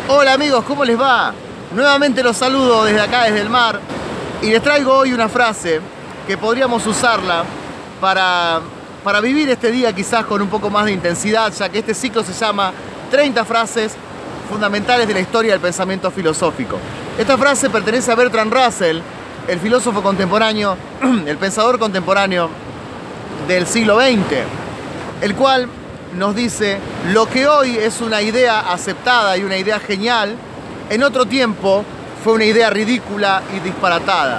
Hola amigos, ¿cómo les va? Nuevamente los saludo desde acá, desde el mar, y les traigo hoy una frase que podríamos usarla para vivir este día quizás con un poco más de intensidad, ya que este ciclo se llama 30 frases fundamentales de la historia del pensamiento filosófico. Esta frase pertenece a Bertrand Russell, el filósofo contemporáneo, el pensador contemporáneo del siglo XX, el cual nos dice: lo que hoy es una idea aceptada y una idea genial, en otro tiempo fue una idea ridícula y disparatada.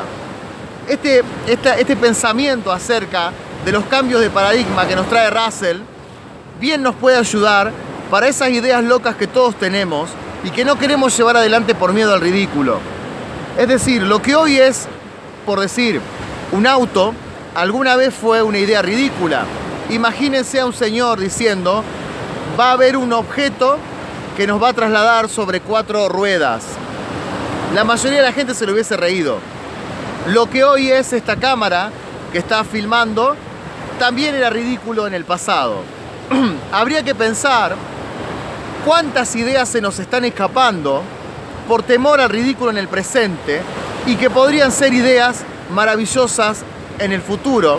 Este pensamiento acerca de los cambios de paradigma que nos trae Russell bien nos puede ayudar para esas ideas locas que todos tenemos y que no queremos llevar adelante por miedo al ridículo. Es decir, lo que hoy es, por decir, un auto, alguna vez fue una idea ridícula. Imagínense a un señor diciendo: va a haber un objeto que nos va a trasladar sobre 4 ruedas. La mayoría de la gente se lo hubiese reído. Lo que hoy es esta cámara que está filmando también era ridículo en el pasado. Habría que pensar cuántas ideas se nos están escapando por temor al ridículo en el presente y que podrían ser ideas maravillosas en el futuro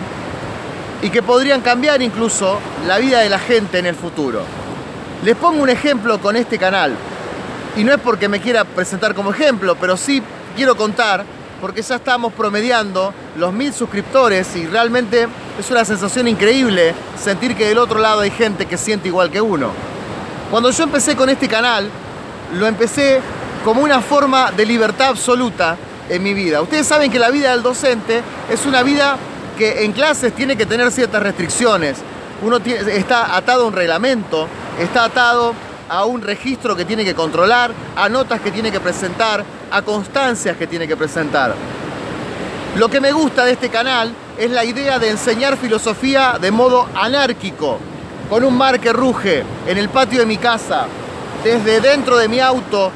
y que podrían cambiar incluso la vida de la gente en el futuro. Les pongo un ejemplo con este canal, y no es porque me quiera presentar como ejemplo, pero sí quiero contar porque ya estamos promediando los 1000 suscriptores y realmente es una sensación increíble sentir que del otro lado hay gente que siente igual que uno. Cuando yo empecé con este canal, lo empecé como una forma de libertad absoluta en mi vida. Ustedes saben que la vida del docente es una vida que en clases tiene que tener ciertas restricciones. Uno está atado a un reglamento, está atado a un registro que tiene que controlar, a notas que tiene que presentar, a constancias que tiene que presentar. Lo que me gusta de este canal es la idea de enseñar filosofía de modo anárquico, con un mar que ruge en el patio de mi casa, desde dentro de mi auto,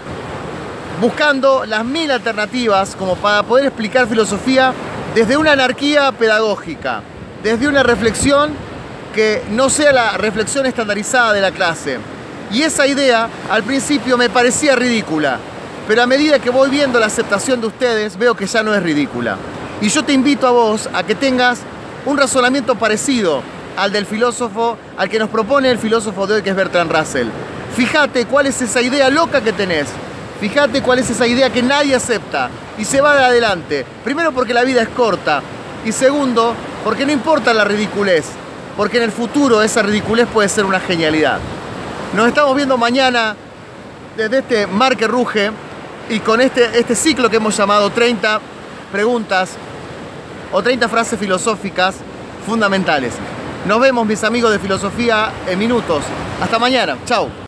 buscando las 1000 alternativas como para poder explicar filosofía desde una anarquía pedagógica, desde una reflexión que no sea la reflexión estandarizada de la clase. Y esa idea al principio me parecía ridícula, pero a medida que voy viendo la aceptación de ustedes, veo que ya no es ridícula. Y yo te invito a vos a que tengas un razonamiento parecido al del filósofo, al que nos propone el filósofo de hoy, que es Bertrand Russell. Fíjate cuál es esa idea loca que tenés. Fíjate cuál es esa idea que nadie acepta y se va de adelante. Primero porque la vida es corta y segundo porque no importa la ridiculez, porque en el futuro esa ridiculez puede ser una genialidad. Nos estamos viendo mañana desde este mar que ruge y con este ciclo que hemos llamado 30 preguntas o 30 frases filosóficas fundamentales. Nos vemos, mis amigos de Filosofía en Minutos. Hasta mañana. Chao.